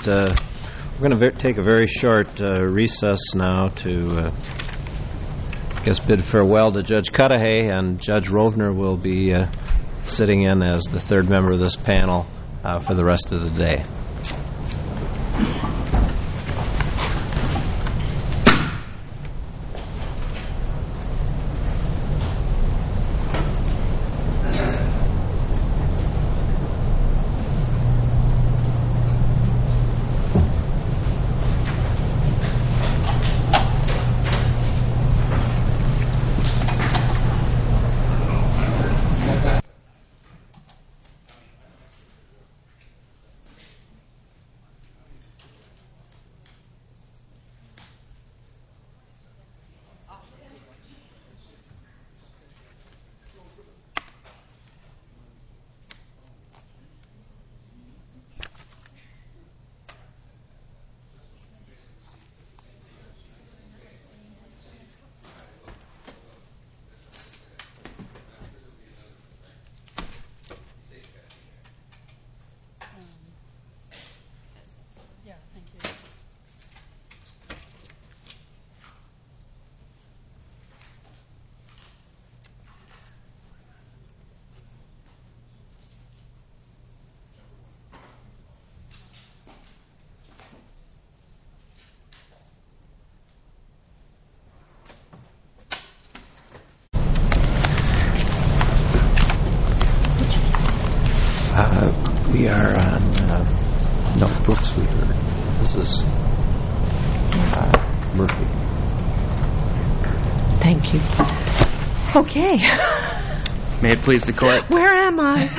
we're going to take a very short recess now to, bid farewell to Judge Cudahy, and Judge Rovner will be sitting in as the third member of this panel for the rest of the day. We are on notebooks. We heard. This is Murphy. Thank you. Okay. May it please the court. Where am I?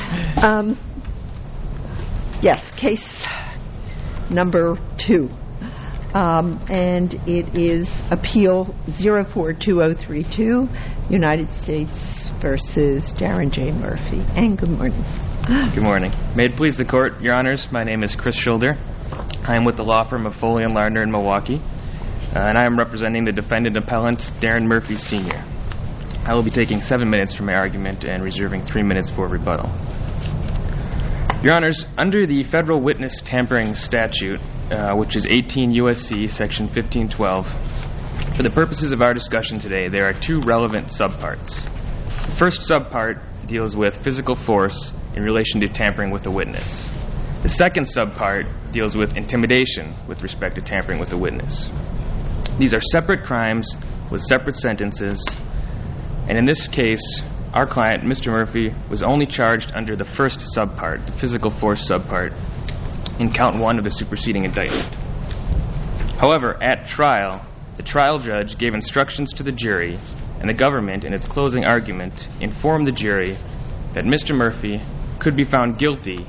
Yes, case number 2. And it is Appeal 042032, United States versus Darren J. Murphy. And good morning. Good morning. May it please the court, Your Honors, my name is Chris Schulder. I am with the law firm of Foley & Lardner in Milwaukee, and I am representing the defendant appellant, Darren Murphy, Sr. I will be taking 7 minutes for my argument and reserving 3 minutes for rebuttal. Your Honors, under the federal witness tampering statute, which is 18 U.S.C. section 1512, for the purposes of our discussion today, there are 2 relevant subparts. The first subpart deals with physical force in relation to tampering with a witness. The second subpart deals with intimidation with respect to tampering with a witness. These are separate crimes with separate sentences, and in this case, our client, Mr. Murphy, was only charged under the first subpart, the physical force subpart, in count 1 of the superseding indictment. However, at trial, the trial judge gave instructions to the jury, and the government, in its closing argument, informed the jury that Mr. Murphy could be found guilty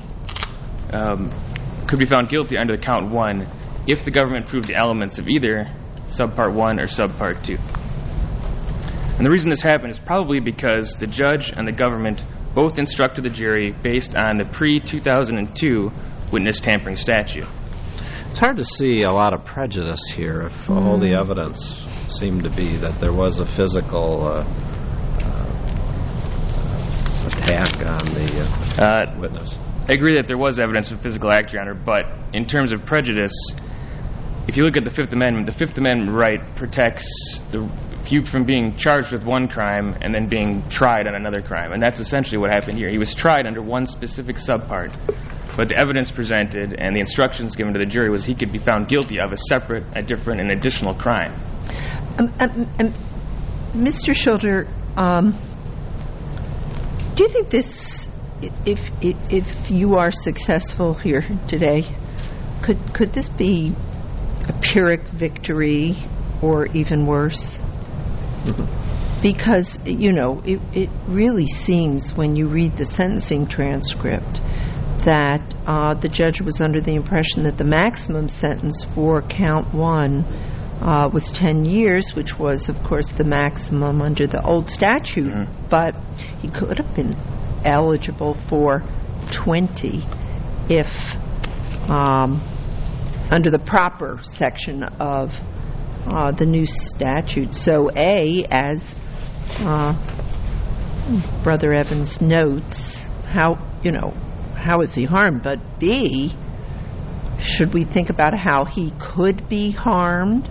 under count 1 if the government proved the elements of either subpart 1 or subpart 2. And the reason this happened is probably because the judge and the government both instructed the jury based on the pre-2002 witness tampering statute. It's hard to see a lot of prejudice here if all the evidence seemed to be that there was a physical attack on the witness. I agree that there was evidence of physical act, Your Honor, but in terms of prejudice, if you look at the Fifth Amendment right protects you from being charged with one crime and then being tried on another crime, and that's essentially what happened here. He was tried under one specific subpart, but the evidence presented and the instructions given to the jury was he could be found guilty of a separate, a different, and additional crime. Mr. Schulder, do you think this, if you are successful here today, could this be a Pyrrhic victory or even worse? Because, it really seems when you read the sentencing transcript that the judge was under the impression that the maximum sentence for count 1 was 10 years, which was, of course, the maximum under the old statute, but he could have been eligible for 20 if under the proper section of the new statute. So A, as Brother Evans notes, how is he harmed? But B, Should we think about how he could be harmed?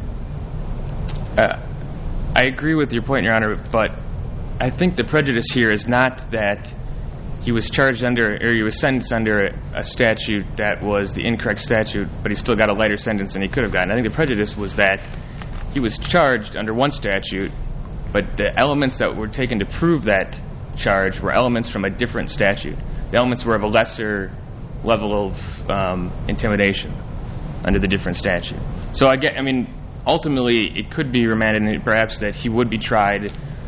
I agree with your point, Your Honor, but I think the prejudice here is not that he was charged under, or he was sentenced under a statute that was the incorrect statute, but he still got a lighter sentence than he could have gotten. I think the prejudice was that he was charged under one statute, but the elements that were taken to prove that charge were elements from a different statute. The elements were of a lesser level of intimidation under the different statute. So ultimately, it could be remanded, and perhaps that he would be tried.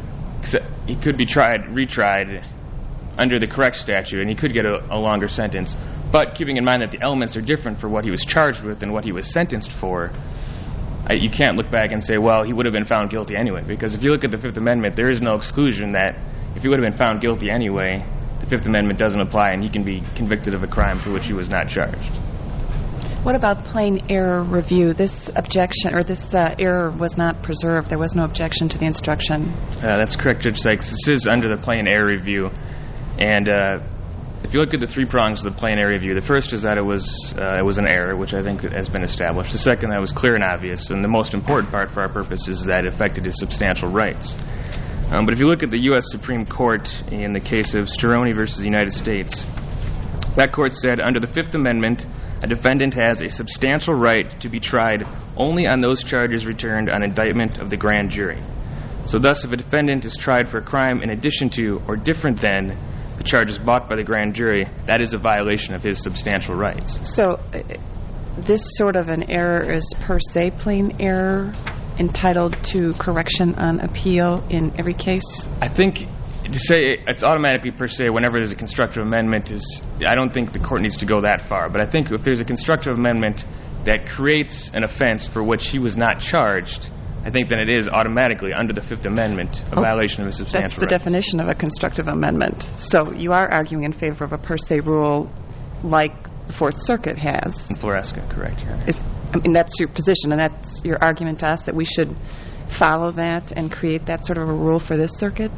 He could be retried under the correct statute, and he could get a longer sentence. But keeping in mind that the elements are different for what he was charged with and what he was sentenced for, you can't look back and say, well, he would have been found guilty anyway. Because if you look at the Fifth Amendment, there is no exclusion that if he would have been found guilty anyway, the Fifth Amendment doesn't apply, and he can be convicted of a crime for which he was not charged. What about plain error review? This objection, or this error was not preserved. There was no objection to the instruction. That's correct, Judge Sykes. This is under the plain error review. And if you look at the three prongs of the plain error review, the first is that it was an error, which I think has been established. The second, that it was clear and obvious. And the most important part for our purpose is that it affected his substantial rights. But if you look at the U.S. Supreme Court in the case of Steroni versus the United States, that court said, under the Fifth Amendment, a defendant has a substantial right to be tried only on those charges returned on indictment of the grand jury. So thus, if a defendant is tried for a crime in addition to or different than the charges brought by the grand jury, that is a violation of his substantial rights. So this sort of an error is per se plain error, entitled to correction on appeal in every case? I think to say it's automatically per se whenever there's a constructive amendment I don't think the court needs to go that far. But I think if there's a constructive amendment that creates an offense for which he was not charged, I think then it is automatically under the Fifth Amendment a violation of his substantial rights. That's the definition of a constructive amendment. So you are arguing in favor of a per se rule like the Fourth Circuit has. In Floresca, correct, Your Honor. That's your position, and that's your argument to us, that we should follow that and create that sort of a rule for this circuit?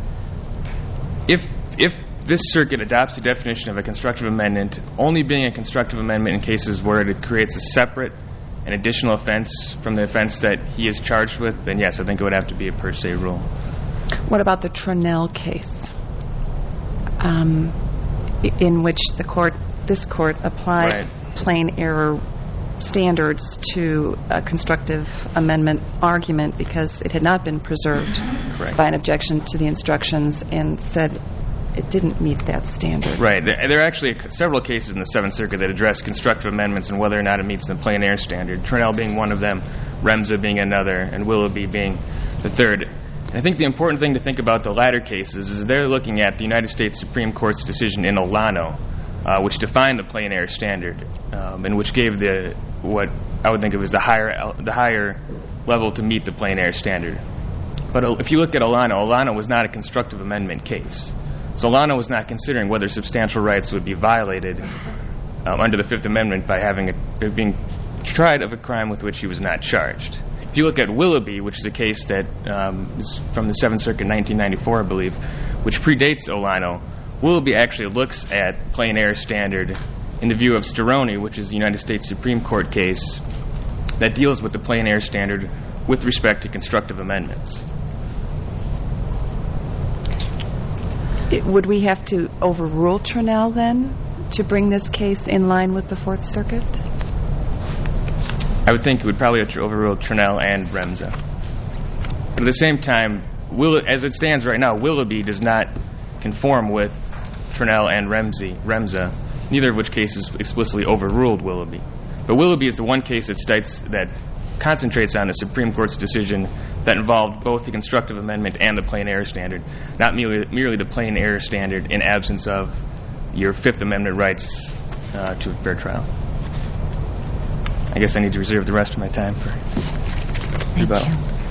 If this circuit adopts the definition of a constructive amendment, only being a constructive amendment in cases where it creates a separate and additional offense from the offense that he is charged with, then yes, I think it would have to be a per se rule. What about the Tronell case, in which this court applied plain error standards to a constructive amendment argument because it had not been preserved by an objection to the instructions, and said it didn't meet that standard? Right. There are actually several cases in the Seventh Circuit that address constructive amendments and whether or not it meets the plain error standard, Tronell being one of them, Remza being another, and Willoughby being the third. I think the important thing to think about the latter cases is they're looking at the United States Supreme Court's decision in Olano, which defined the plain error standard, and which gave what I would think of as the higher level to meet the plain error standard. But if you look at Olano was not a constructive amendment case. So Olano was not considering whether substantial rights would be violated under the Fifth Amendment by being tried of a crime with which he was not charged. If you look at Willoughby, which is a case that is from the Seventh Circuit in 1994, I believe, which predates Olano, Willoughby actually looks at plain error standard in the view of Steroni, which is the United States Supreme Court case that deals with the plain error standard with respect to constructive amendments. Would we have to overrule Tronell then to bring this case in line with the Fourth Circuit? I would think it would probably have to overrule Tronell and Remza. But at the same time, as it stands right now, Willoughby does not conform with Tronell and Remza, neither of which cases explicitly overruled Willoughby. But Willoughby is the one case that concentrates on the Supreme Court's decision that involved both the constructive amendment and the plain error standard, not merely the plain error standard in absence of your Fifth Amendment rights to a fair trial. I guess I need to reserve the rest of my time for rebuttal.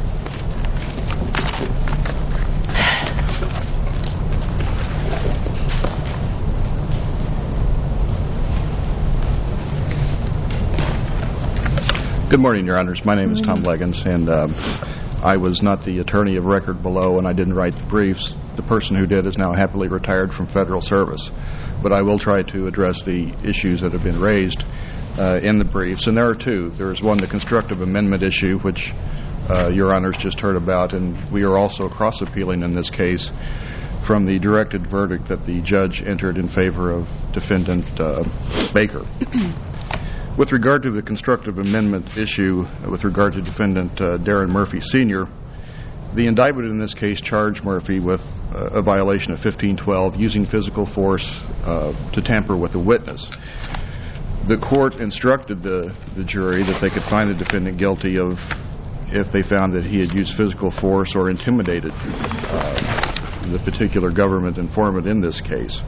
Good morning, Your Honors. My name is Tom Leggins, and I was not the attorney of record below, and I didn't write the briefs. The person who did is now happily retired from federal service. But I will try to address the issues that have been raised. in the briefs, and there are two. There is one, the constructive amendment issue, which Your Honors just heard about, and we are also cross-appealing in this case from the directed verdict that the judge entered in favor of Defendant Baker. With regard to the constructive amendment issue, with regard to Defendant Darren Murphy Sr., the indictment in this case charged Murphy with a violation of 1512, using physical force to tamper with a witness. The court instructed the jury that they could find the defendant guilty of if they found that he had used physical force or intimidated the particular government informant in this case.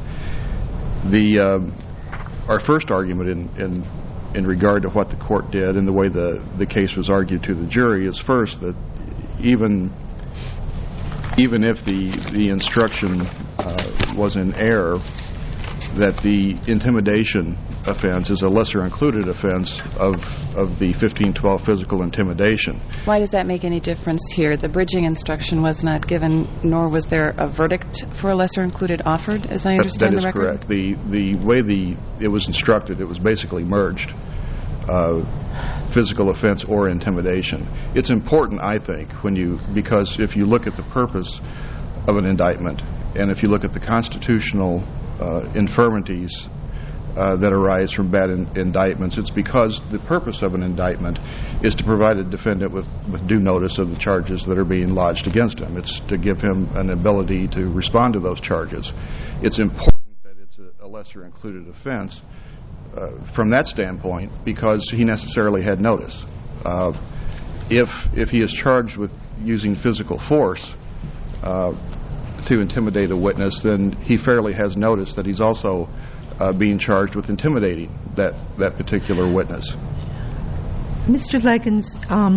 Our first argument in regard to what the court did and the way the case was argued to the jury is first that even if the instruction was in error, that the intimidation offense is a lesser included offense of the 1512 physical intimidation. Why does that make any difference here? The bridging instruction was not given, nor was there a verdict for a lesser included offered, as I understand the record? That is correct. The way it was instructed, it was basically merged, physical offense or intimidation. It's important, I think, because if you look at the purpose of an indictment, and if you look at the constitutional infirmities that arise from bad indictments, it's because the purpose of an indictment is to provide a defendant with due notice of the charges that are being lodged against him. It's to give him an ability to respond to those charges. It's important that it's a lesser included offense from that standpoint because he necessarily had notice. If he is charged with using physical force to intimidate a witness, then he fairly has notice that he's also being charged with intimidating that particular witness. Mr. Leggins,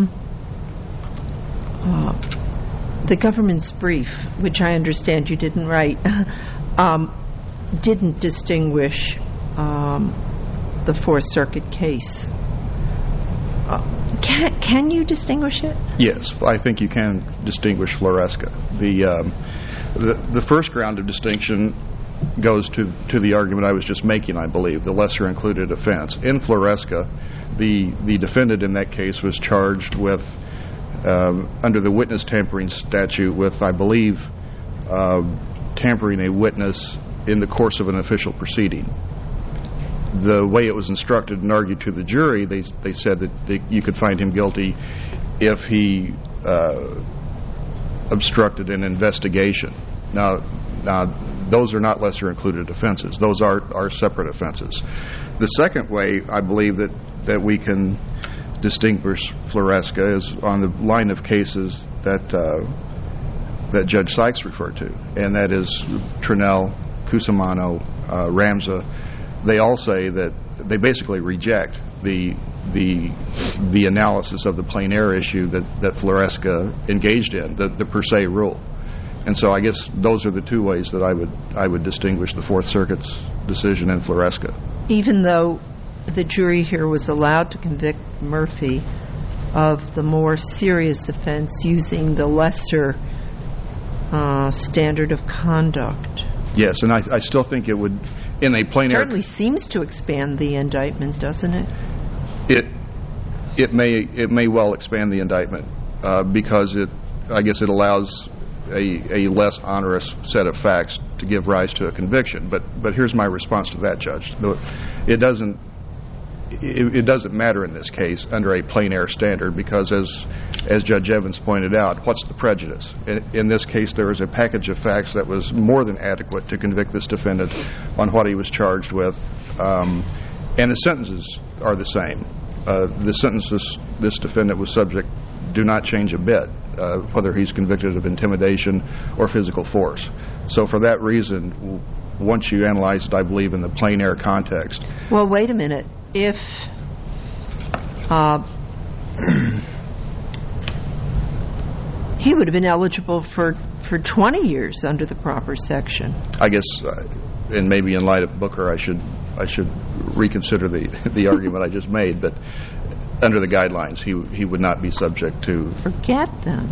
the government's brief, which I understand you didn't write, didn't distinguish the Fourth Circuit case. Can you distinguish it? Yes, I think you can distinguish Floresca. The first ground of distinction goes to the argument I was just making, I believe, the lesser included offense. In Floresca, the defendant in that case was charged with, under the witness tampering statute, with, I believe, tampering a witness in the course of an official proceeding. The way it was instructed and argued to the jury, they said that you could find him guilty if he obstructed an investigation. Now, those are not lesser included offenses. Those are separate offenses. The second way I believe that we can distinguish Floresca is on the line of cases that Judge Sykes referred to, and that is Trinell, Cusimano, Ramza. They all say that they basically reject the analysis of the plain error issue that Floresca engaged in, the per se rule. And so I guess those are the two ways that I would distinguish the Fourth Circuit's decision in Floresca. Even though the jury here was allowed to convict Murphy of the more serious offense using the lesser standard of conduct. Yes, and I still think it would, in a plain error... It certainly seems to expand the indictment, doesn't it? It may well expand the indictment because I guess it allows a less onerous set of facts to give rise to a conviction. But here's my response to that, Judge. It doesn't matter in this case under a plain error standard because, as Judge Evans pointed out, what's the prejudice? In this case, there was a package of facts that was more than adequate to convict this defendant on what he was charged with, and the sentences are the same. The sentences this defendant was subject do not change a bit, whether he's convicted of intimidation or physical force. So for that reason, once you analyze it, I believe, in the plain error context... Well, wait a minute. If he would have been eligible for 20 years under the proper section. I guess, and maybe in light of Booker, I should reconsider the argument I just made, but under the guidelines, he would not be subject to... Forget them.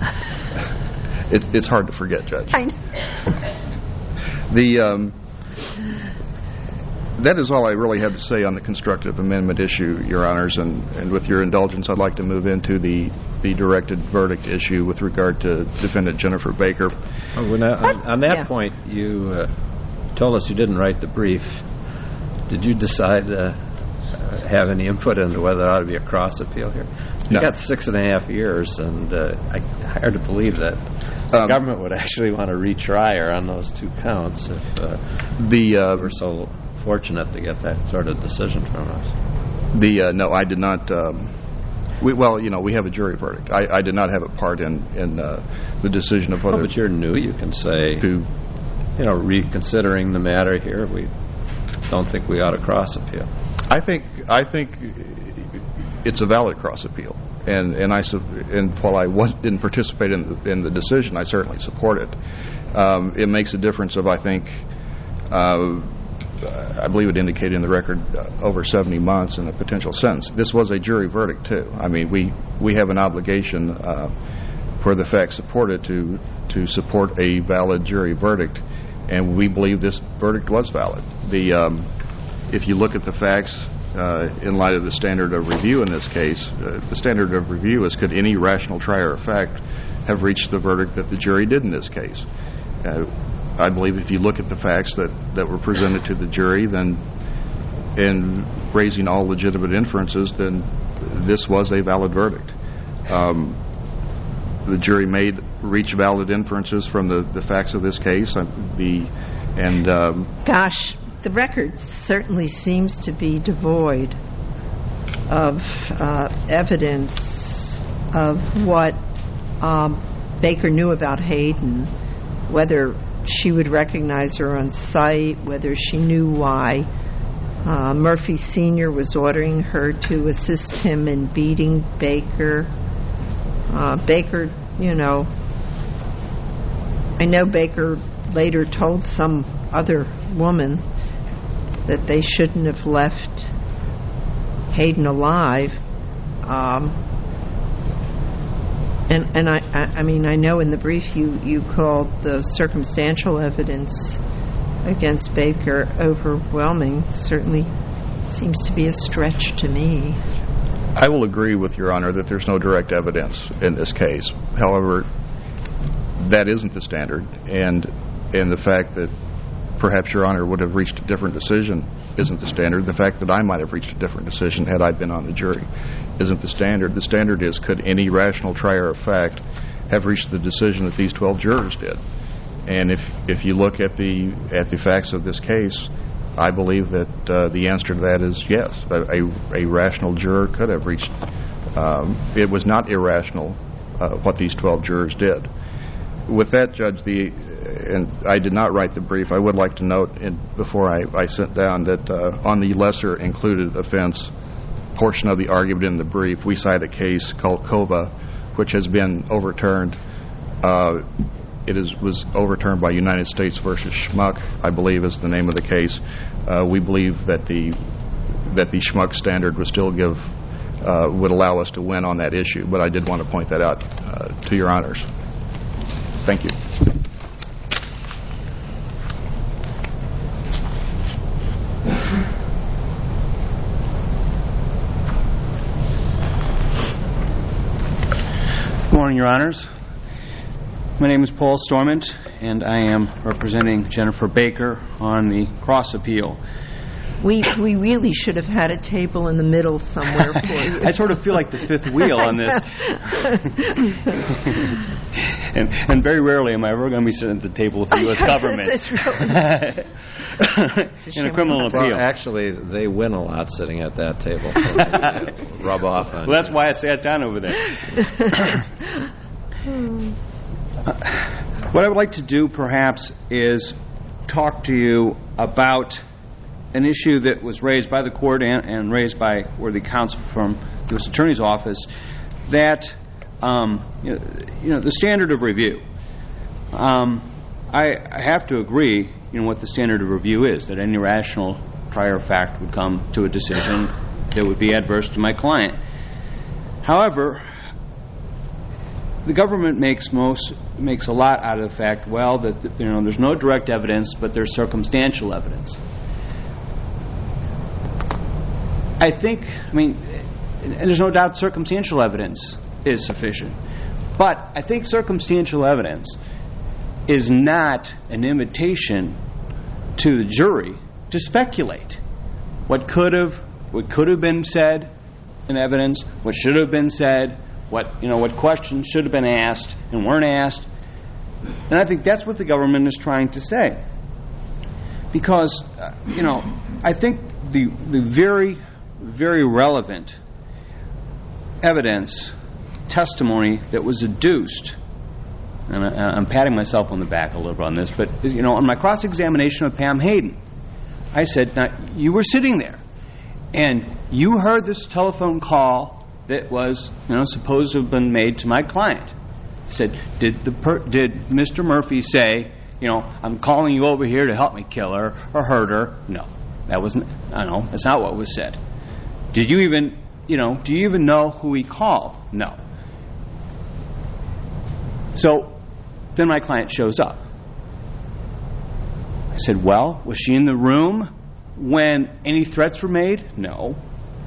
It's hard to forget, Judge. I know. That is all I really have to say on the constructive amendment issue, Your Honors, and with your indulgence, I'd like to move into the directed verdict issue with regard to Defendant Jennifer Baker. On that point, you told us you didn't write the brief. Did you decide to have any input into whether there ought to be a cross appeal here? You got 6.5 years, and hard to believe that the government would actually want to retry her on those 2 counts if we're so fortunate to get that sort of decision from us. No, I did not. We have a jury verdict. I did not have a part in the decision of whether. But you're new. You can say, reconsidering the matter here, we don't think we ought to cross appeal. I think it's a valid cross appeal, and while I didn't participate in the decision, I certainly support it. It makes a difference of, I think, I believe it indicated in the record over 70 months in a potential sentence. This was a jury verdict too. I mean, we have an obligation for the facts supported to support a valid jury verdict, and we believe this verdict was valid. If you look at the facts in light of the standard of review in this case, the standard of review is, could any rational trier of fact have reached the verdict that the jury did in this case? I believe if you look at the facts that were presented to the jury, then in raising all legitimate inferences, then this was a valid verdict. The jury reach valid inferences from the facts of this case. Gosh, the record certainly seems to be devoid of evidence of what Baker knew about Hayden, whether she would recognize her on sight, whether she knew why Murphy Sr. was ordering her to assist him in beating Baker. Baker, I know Baker later told some other woman that they shouldn't have left Hayden alive. And I know in the brief you called the circumstantial evidence against Baker overwhelming. Certainly seems to be a stretch to me. I will agree with Your Honor that there's no direct evidence in this case. However, that isn't the standard, and the fact that perhaps Your Honor would have reached a different decision isn't the standard. The fact that I might have reached a different decision had I been on the jury isn't the standard. The standard is, could any rational trier of fact have reached the decision that these 12 jurors did? And if you look at the facts of this case, I believe that the answer to that is yes. A rational juror could have reached. It was not irrational what these 12 jurors did. With that, Judge, and I did not write the brief, I would like to note before I sit down that on the lesser included offense portion of the argument in the brief, we cite a case called Kova, which has been overturned. It was overturned by United States versus Schmuck, I believe is the name of the case. We believe that the Schmuck standard would still would allow us to win on that issue, but I did want to point that out to Your Honors. Thank you. Good morning, Your Honors. My name is Paul Stormont, and I am representing Jennifer Baker on the cross appeal. We really should have had a table in the middle somewhere for you. I sort of feel like the fifth wheel on this. and very rarely am I ever going to be sitting at the table with the U.S. government. In a criminal appeal. Well, actually, they win a lot sitting at that table. So rub off on. Well, that's why I sat down over there. What I would like to do, perhaps, is talk to you about an issue that was raised by the court and raised by worthy counsel from the U.S. Attorney's Office, that the standard of review. I have to agree, what the standard of review is, that any rational trier of fact would come to a decision that would be adverse to my client. However, the government makes a lot out of the fact, that there's no direct evidence, but there's circumstantial evidence. I think, and there's no doubt circumstantial evidence is sufficient. But I think circumstantial evidence is not an invitation to the jury to speculate what could have been said in evidence, what should have been said, what questions should have been asked and weren't asked. And I think that's what the government is trying to say. Because, I think the very, very relevant evidence, testimony that was adduced, and I'm patting myself on the back a little bit on this, but, on my cross-examination of Pam Hayden, I said, now, you were sitting there, and you heard this telephone call that was, supposed to have been made to my client. I said, did Mr. Murphy say, I'm calling you over here to help me kill her or hurt her? No, that's not what was said. Do you even know who he called? No. So then my client shows up. I said, well, was she in the room when any threats were made? No.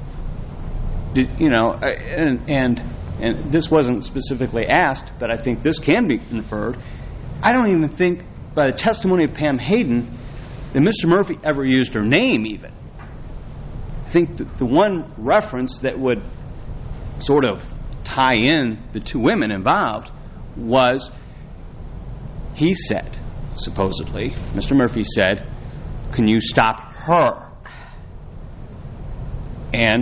And this wasn't specifically asked, but I think this can be inferred. I don't even think by the testimony of Pam Hayden that Mr. Murphy ever used her name even. I think the one reference that would sort of tie in the two women involved was he said, supposedly, Mr. Murphy said, can you stop her? And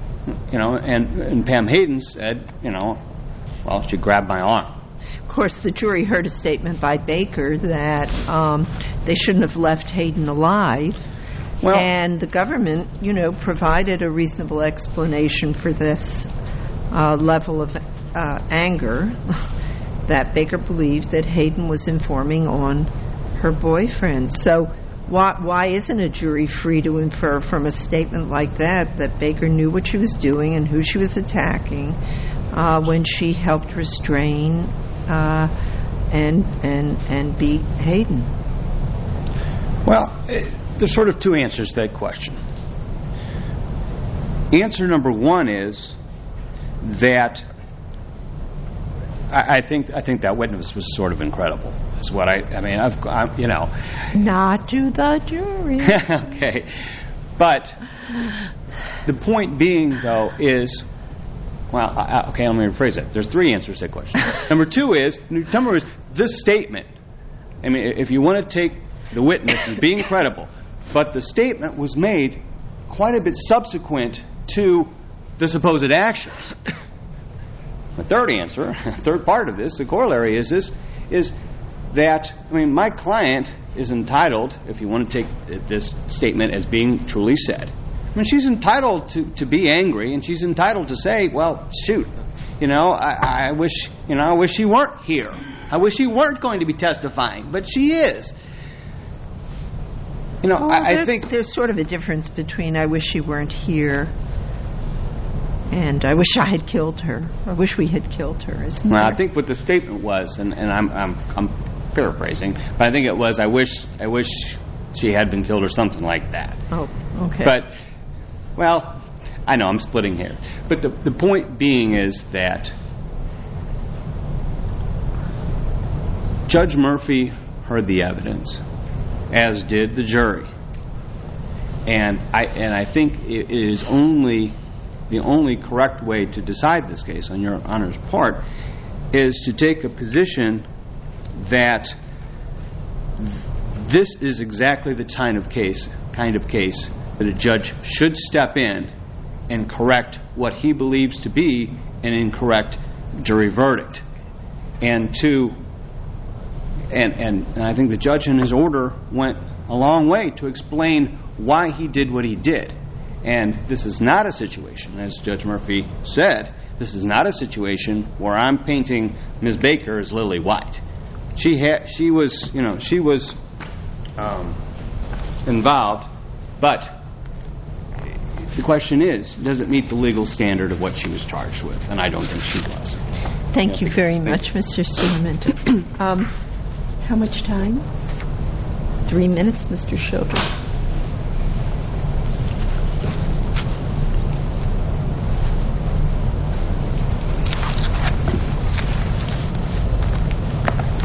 Pam Hayden said, well, she grabbed my arm. Of course, the jury heard a statement by Baker that they shouldn't have left Hayden alive. Well, and the government, provided a reasonable explanation for this level of anger that Baker believed that Hayden was informing on her boyfriend. So why isn't a jury free to infer from a statement like that Baker knew what she was doing and who she was attacking when she helped restrain and beat Hayden? Well, there's sort of two answers to that question. Answer number one is that I think that witness was sort of incredible. Is what Not to the jury. Okay, but the point being, though, is, let me rephrase that. There's three answers to that question. Number two is this statement. If you want to take the witness as being credible, but the statement was made quite a bit subsequent to the supposed actions. The third answer, third part of this, the corollary is that my client is entitled, if you want to take this statement as being truly said, she's entitled to be angry, and she's entitled to say, well, shoot, I wish she weren't here. I wish she weren't going to be testifying, but she is. I think there's sort of a difference between I wish she weren't here and I wish I had killed her. I wish we had killed her. I think what the statement was, and I'm paraphrasing, but I think it was I wish she had been killed or something like that. Oh, okay. But I know I'm splitting here, but the point being is that Judge Murphy heard the evidence, as did the jury, and I think it is the only correct way to decide this case on Your Honor's part is to take a position that this is exactly the kind of case that a judge should step in and correct what he believes to be an incorrect jury verdict. And I think the judge in his order went a long way to explain why he did what he did. And this is not a situation, as Judge Murphy said, this is not a situation where I'm painting Ms. Baker as Lily White. She was involved, but the question is, does it meet the legal standard of what she was charged with? And I don't think she was. Thank you very much, Mr. Stewart. How much time? 3 minutes, Mr. Schilder.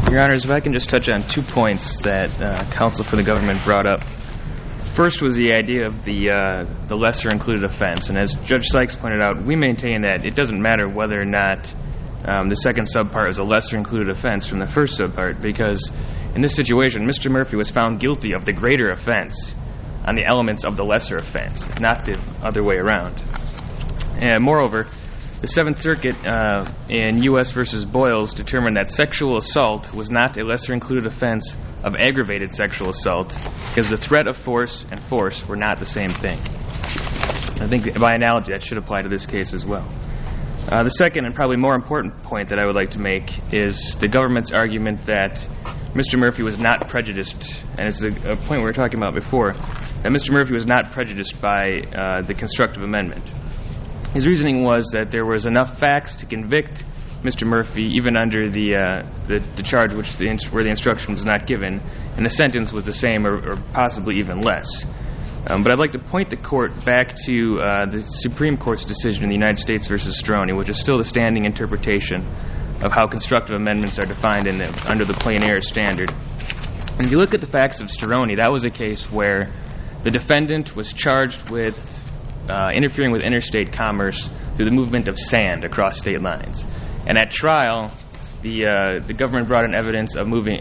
Your Honors, if I can just touch on 2 points that counsel for the government brought up. First was the idea of the lesser included offense. And as Judge Sykes pointed out, we maintain that it doesn't matter whether or not the second subpart is a lesser included offense from the first subpart, because in this situation, Mr. Murphy was found guilty of the greater offense on the elements of the lesser offense, not the other way around. And moreover, the Seventh Circuit in U.S. v. Boyles determined that sexual assault was not a lesser included offense of aggravated sexual assault because the threat of force and force were not the same thing. I think by analogy that should apply to this case as well. The second and probably more important point that I would like to make is the government's argument that Mr. Murphy was not prejudiced, and it's a point we were talking about before, that Mr. Murphy was not prejudiced by the constructive amendment. His reasoning was that there was enough facts to convict Mr. Murphy even under the charge where the instruction was not given, and the sentence was the same or possibly even less. But I'd like to point the court back to the Supreme Court's decision in the United States v. Stroni, which is still the standing interpretation of how constructive amendments are defined under the plain error standard. And if you look at the facts of Stroni, that was a case where the defendant was charged with interfering with interstate commerce through the movement of sand across state lines. And at trial, the government brought in evidence of moving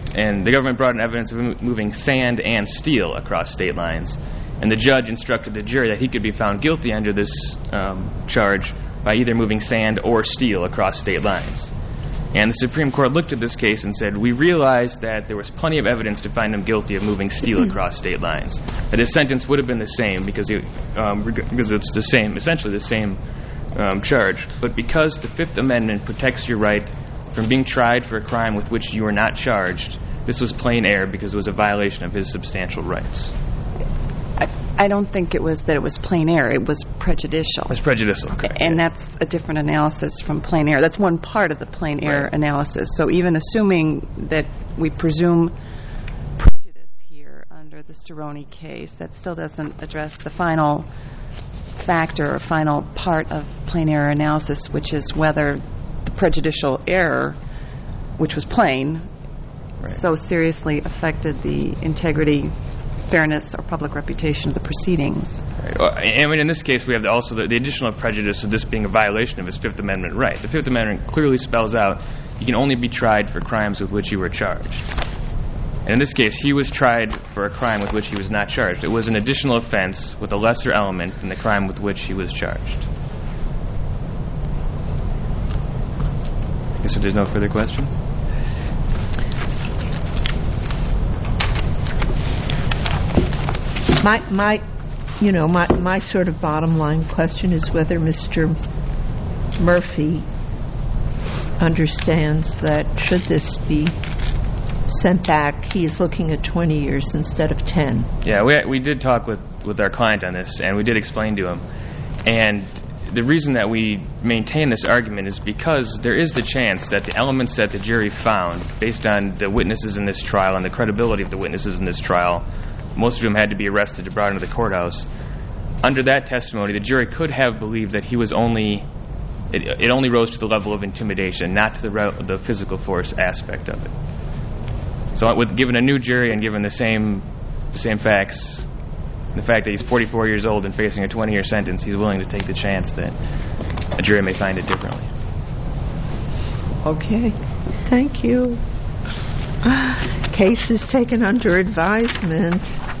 moving sand and steel across state lines. And the judge instructed the jury that he could be found guilty under this charge by either moving sand or steel across state lines. And the Supreme Court looked at this case and said, we realized that there was plenty of evidence to find him guilty of moving steel across state lines. That his sentence would have been the same because it's the same, essentially the same charge. But because the Fifth Amendment protects your right from being tried for a crime with which you are not charged, this was plain error because it was a violation of his substantial rights. I don't think it was that it was plain error. It was prejudicial. It was prejudicial, correct. And that's a different analysis from plain error. That's one part of the plain error analysis. So even assuming that we presume prejudice here under the Stroni case, that still doesn't address the final factor or final part of plain error analysis, which is whether the prejudicial error, which was plain, so seriously affected the integrity, fairness, or public reputation of the proceedings. Right. Well, I mean, in this case, we have also the additional prejudice of this being a violation of his Fifth Amendment right. The Fifth Amendment clearly spells out you can only be tried for crimes with which you were charged. And in this case, he was tried for a crime with which he was not charged. It was an additional offense with a lesser element than the crime with which he was charged. I guess if there's no further questions. My sort of bottom line question is whether Mr. Murphy understands that should this be sent back, he is looking at 20 years instead of 10. Yeah, we did talk with our client on this, and we did explain to him. And the reason that we maintain this argument is because there is the chance that the elements that the jury found, based on the witnesses in this trial and the credibility of the witnesses in this trial, most of whom had to be arrested and brought into the courthouse, under that testimony, the jury could have believed that he was it only rose to the level of intimidation, not to the physical force aspect of it. So given a new jury and given the same facts, the fact that he's 44 years old and facing a 20-year sentence, he's willing to take the chance that a jury may find it differently. Okay. Thank you. Case is taken under advisement.